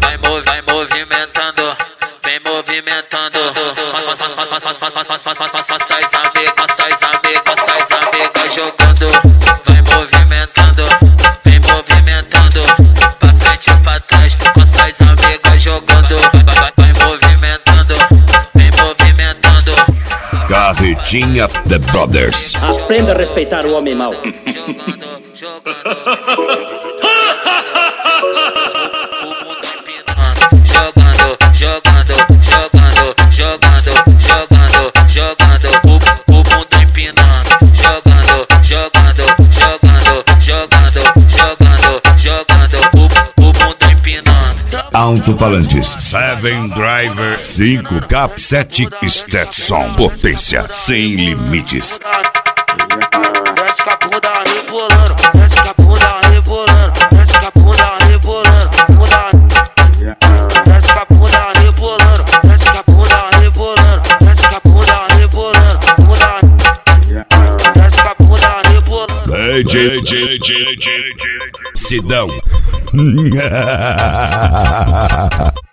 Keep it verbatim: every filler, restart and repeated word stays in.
vai, vai, vai movimentando, vem movimentando. Nossas amigas, nossas amigas, nossas amigas jogando, vai movimentando, vem movimentando, pra frente e pra trás. Nossas amigas jogando, vai, vai, vai movimentando, vem movimentando. Carretinha The Brothers. Aprenda a respeitar o homem mau. Jogando, jogando. Jogando, jogando, jogando, jogando, jogando, jogando, o, o mundo empinando. Jogando, jogando, jogando, jogando, jogando, jogando, o, o mundo empinando. Alto-falantes Seven Driver cinco K sete Stetson. Potência sem limites. Desce com a bunda rebolando, desce com a bunda rebolando, desce com a bunda rebolando, bunda. Desce com a bunda rebolando, desce com a bunda rebolando, desce com a bunda rebolando, bunda. Desce com a bunda rebolando. D J, D J, Sidão.